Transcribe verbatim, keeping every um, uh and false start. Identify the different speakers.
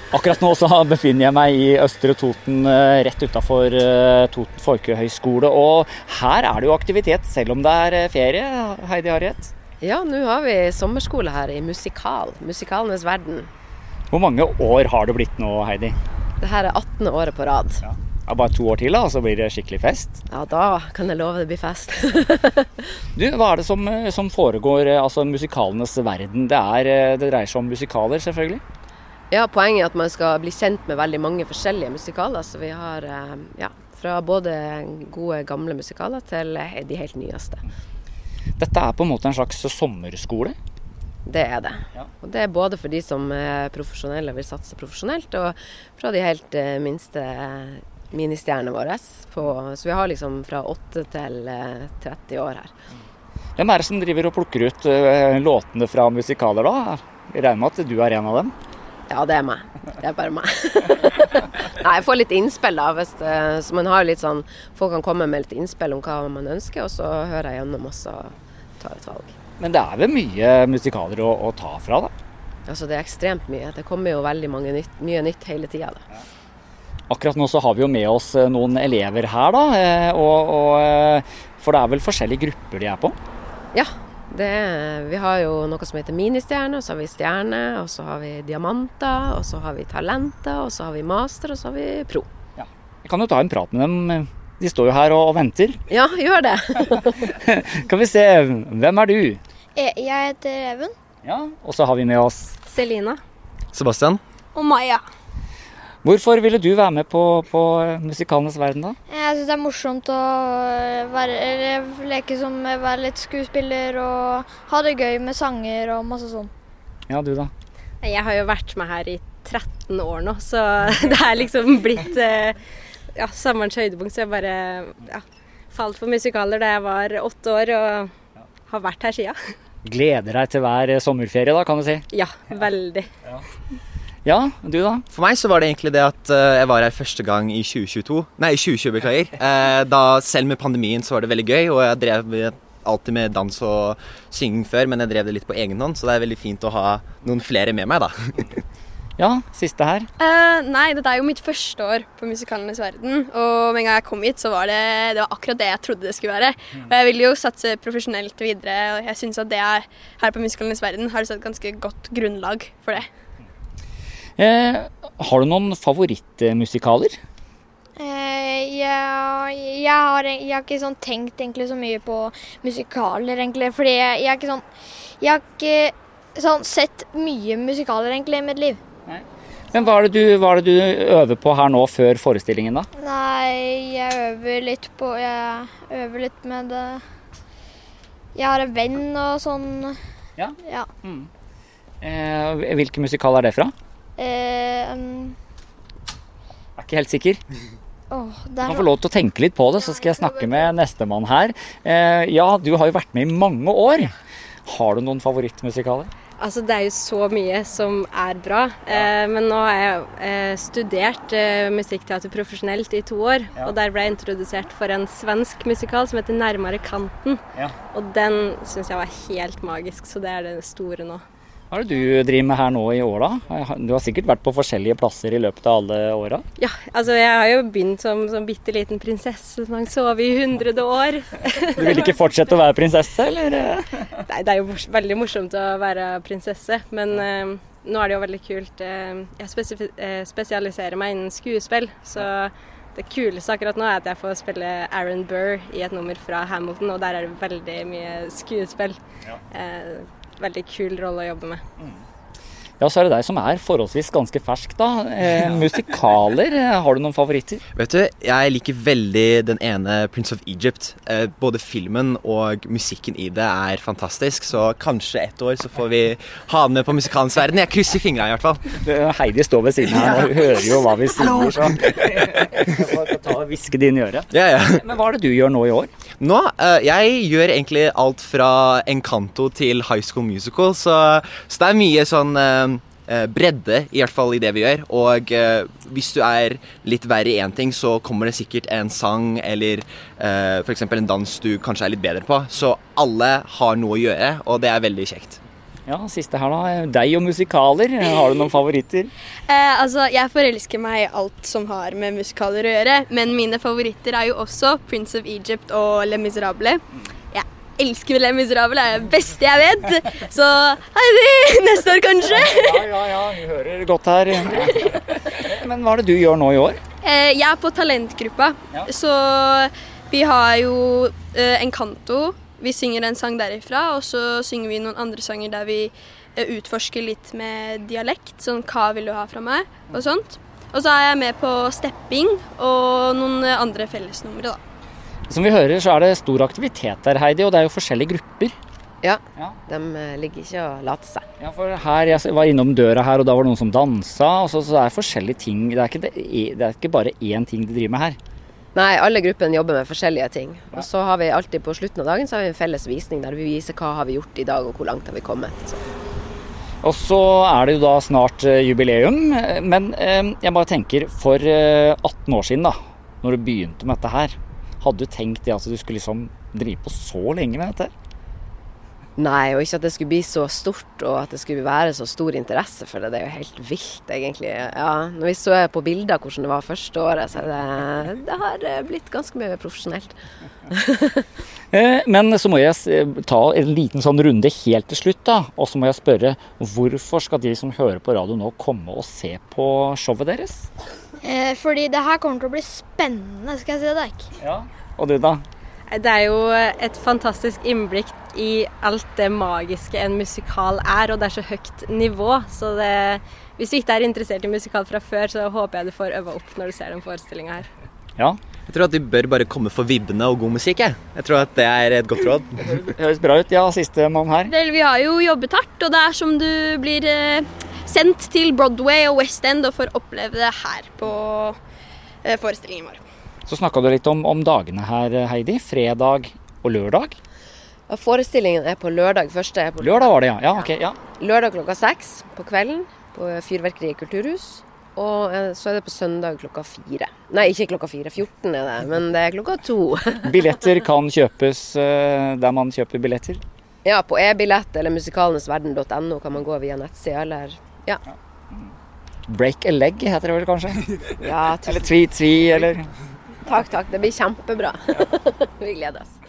Speaker 1: Akkurat nå så befinner jeg meg i Østre Toten, rett utenfor Toten Folkehøgskole, og her er det jo aktivitet selv om det er ferie, Heidi Harriet.
Speaker 2: Ja, nå har vi sommerskole her i musikal, musikalenes verden.
Speaker 1: Hvor mange år har det blitt nå, Heidi?
Speaker 2: Det her er attende året på rad.
Speaker 1: Ja. Ja, bare to år til da, så blir det skikkelig fest.
Speaker 2: Ja, da kan jeg love det blir fest.
Speaker 1: Du, hva er det som, som foregår, altså musikalenes verden? Det, er, det dreier seg om musikaler, selvfølgelig?
Speaker 2: Ja, poenget er at man skal bli kjent med veldig mange forskjellige musikaler. Så vi har ja, fra både gode gamle musikaler til de helt nyeste.
Speaker 1: Dette er på en måte en slags sommerskole?
Speaker 2: Det er det.
Speaker 1: Ja.
Speaker 2: Og det er både for de som er profesjonelle og vil satse profesjonelt, og fra de helt minste ministjernene våre. På, så vi har liksom fra åtte til tretti år her.
Speaker 1: Hvem er det som driver og plukker ut uh, låtene fra musikaler da? Jeg regner med at du er en av dem?
Speaker 2: Ja, det er meg. Det er bare meg. Nei, jeg får litt innspill da, hvis det, så man har litt sånn, folk kan komme med litt innspill om hva man ønsker, og så hører jeg gjennom og så tar et valg.
Speaker 1: Men det er vel mye musikaler å, å ta fra da?
Speaker 2: Altså det er ekstremt mye. Det kommer jo veldig mange nytt, mye nytt hele tiden da.
Speaker 1: Ja. Akkurat nå så har vi jo med oss noen elever her da, og, og, for det er vel forskjellige grupper de er på?
Speaker 2: Ja, det er, vi har jo noe som heter ministjerne, og så har vi stjerne, og så har vi diamanter, og så har vi talenter, og så har vi master, og så har vi pro.
Speaker 1: Ja. Jeg kan jo ta en prat med dem, de står jo her og, og venter.
Speaker 2: Ja, gjør det.
Speaker 1: Kan vi se, hvem er du?
Speaker 3: Jeg heter Even.
Speaker 1: Ja, og så har vi med oss
Speaker 4: Selina.
Speaker 5: Sebastian.
Speaker 3: Og Maja.
Speaker 1: Hvorfor ville du være med på, på musikalenes verden da?
Speaker 3: Jeg synes det er morsomt å være, eller, leke som være litt skuespiller og ha det gøy med sanger og masse sånn.
Speaker 1: Ja, du da?
Speaker 4: Jeg har jo vært med her i tretten år nå, så det er liksom blitt ja, sommerens høydepunkt. Så jeg bare ja, falt for musikaler da jeg var åtte år og har vært her siden.
Speaker 1: Gleder deg til hver sommerferie da, kan du si?
Speaker 4: Ja, veldig.
Speaker 1: Ja. Ja, du da?
Speaker 5: For meg så var det egentlig det at uh, jeg var her første gang i tjue tjueto. Nei, tjue tjue, beklager. Uh, da selv med pandemien så var det veldig gøy, og jeg drev alltid med dans og synging før, men jeg drev det litt på egen hånd, så det er veldig fint å ha noen flere med meg da.
Speaker 1: Ja, siste her.
Speaker 6: Uh, nei, dette er jo mitt første år på musikalenes verden, og med en gang jeg kom hit så var det, det var akkurat det jeg trodde det skulle være. Og jeg vil jo satse profesjonelt videre, og jeg synes at det er her på musikalenes verden har det satt ganske godt grunnlag for det.
Speaker 1: Eh, har du noen favorittmusikaler?
Speaker 3: Eh, ja, jeg, har, jeg har ikke sånn tenkt egentlig så mye på musikaler egentlig, fordi jeg, jeg, er ikke sånn, jeg har ikke sånn sett mye musikaler egentlig i mitt liv.
Speaker 1: Nei. Men hva er, det du, hva er det du øver på her nå før forestillingen da?
Speaker 3: Nei, jeg øver litt på, jeg øver litt med det. Jeg har en venn og sånn.
Speaker 1: Ja?
Speaker 3: Ja.
Speaker 1: Mm. Eh, hvilke musikal er det fra?
Speaker 3: Eh, um,
Speaker 1: Jeg er ikke helt sikker.
Speaker 3: oh,
Speaker 1: Du kan få lov til å tenke litt på det, så skal jeg snakke med nestemann her. Eh, ja, du har jo vært med i mange år. Har du noen favorittmusikaler?
Speaker 4: Altså det er jo så mye som er bra, eh, men nå har jeg eh, studert eh, musikkteater profesjonelt i to år, ja. Og der ble jeg introdusert for en svensk musikal som heter Nærmere kanten, ja. Og den synes jeg var helt magisk, så det er det store nå.
Speaker 1: Hva er det du driver med her nå i år da? Du har sikkert vært på forskjellige plasser i løpet av alle åra?
Speaker 4: Ja, altså jeg har jo begynt som, som bitteliten prinsesse, som har sovet i hundrede år.
Speaker 1: Du vil ikke fortsette å være prinsesse, eller?
Speaker 4: Nei, det er jo mors- veldig morsomt å være prinsesse, men eh, nå er det jo veldig kult. Eh, jeg spesif- eh, spesialiserer meg innen skuespill, så det kuleste akkurat nå er at jeg får spille Aaron Burr i et nummer fra Hamilton, og der er det veldig mye skuespill. Ja. Eh, veldig kul rolle å jobbe med.
Speaker 1: Mm. Ja, så er det deg som er forholdsvis ganske fersk da. Eh, musikaler, har du noen favoritter?
Speaker 5: Vet du, jeg liker veldig den ene Prince of Egypt. Eh, både filmen og musikken i det er fantastisk, så kanskje et år så får vi ha den med på musikalens verden. Jeg krysser fingrene i hvert fall.
Speaker 1: Heidi står ved siden her og hører jo hva vi sier, så jeg får ta og viske din i øret.
Speaker 5: Ja, ja.
Speaker 1: Men hva er det du gjør nå i år?
Speaker 5: Nå, uh, jeg gjør egentlig alt fra Encanto til High School Musical, så, så det er mye sånn uh, bredde, i hvert fall i det vi gjør. Og uh, hvis du er litt verre i en ting, så kommer det sikkert en sang eller uh, for eksempel en dans du kanskje er litt bedre på. Så alle har noe å gjøre, og det er veldig kjekt.
Speaker 1: Ja, siste her da. Deg og musikaler. Har du noen favoritter?
Speaker 6: Eh, altså, jeg forelsker meg i alt som har med musikaler å gjøre, men mine favoritter er jo også Prince of Egypt og Les Miserables. Jeg elsker Les Miserables, det er det beste jeg vet. Så Heidi, neste år kanskje.
Speaker 1: Ja, ja, ja, vi hører godt her. Men hva er det du gjør nå i år?
Speaker 6: Eh, jeg er på talentgruppa,
Speaker 1: Ja.
Speaker 6: så vi har jo eh, Encanto. Vi synger en sang derifra, og så synger vi noen andre sanger der vi eh, utforsker litt med dialekt, sånn hva vil du ha fra meg, og sånt. Og så er jeg med på stepping og noen eh, andre fellesnumre da.
Speaker 1: Som vi hører så er det stor aktivitet der, Heidi, og det er jo forskjellige grupper.
Speaker 2: Ja,
Speaker 1: Ja.
Speaker 2: de eh, ligger ikke og later seg.
Speaker 1: Ja, for her, jeg var innom døra her, og da var det noen som dansa, og så, så det er forskjellige ting. Det er ikke, det, det er ikke bare én ting de driver med her.
Speaker 2: Nei, alle gruppene jobber med forskjellige ting. Og så har vi alltid på slutten av dagen så har vi en felles visning der vi viser hva har vi gjort i dag og hvor langt har vi kommet. Så.
Speaker 1: Og så er det jo da snart eh, jubileum, men eh, jeg bare tenker, for eh, atten år siden da, når du begynte med dette her, hadde du tenkt det at du skulle liksom drive på så lenge med dette her?
Speaker 2: Nei, og ikke at det skulle bli så stort, og at det skulle være så stor interesse for det. Det er jo helt vilt, egentlig. Ja, når vi så på bilder hvordan det var første året, så er det, det har blitt ganske mye profesjonelt.
Speaker 1: Eh, men så må jeg s- ta en liten sånn runde helt til slutt da, og så må jeg spørre, hvorfor skal de som hører på radio nå komme og se på showet deres?
Speaker 3: Eh, fordi det her kommer til å bli spennende, skal jeg si deg.
Speaker 1: Ja. Og du da?
Speaker 4: Det er jo et fantastisk innblikk i alt det magiske en musikal er, og det er så høyt nivå. Så det, hvis du ikke er interessert i musikal fra før, så håper jeg du får øve opp når du ser den forestillingen her.
Speaker 1: Ja,
Speaker 5: Jeg tror at de bør bare komme for vibbene og god musikk. Jeg, jeg tror at det er et godt råd.
Speaker 1: det høres bra ut. Ja, siste mann her.
Speaker 6: Vel, vi har jo jobbet hardt, og det er som du blir eh, sendt til Broadway og West End og får oppleve det her på eh, forestillingen vår.
Speaker 1: Så snakket du litt om, om dagene her, Heidi. Fredag og lørdag.
Speaker 2: Og forestillingen er på lørdag. Første er på
Speaker 1: Lørdag var det, ja. Ja, ok, ja.
Speaker 2: lørdag klokka seks på kvelden på Fyrverkeri kulturhus. Og eh, så er det på søndag klokka fire. Nei, ikke klokka fire, fjorten er det, men det er klokka to.
Speaker 1: Billetter kan kjøpes eh, der man kjøper billetter.
Speaker 2: Ja, på e-billett eller musikalnesverden punktum no kan man gå via nettsida, eller ja.
Speaker 1: Break a leg heter det vel kanskje?
Speaker 2: Ja,
Speaker 1: Eller tvi-tvi, eller...
Speaker 2: takk, takk. Det blir kjempebra. Vi gleder oss.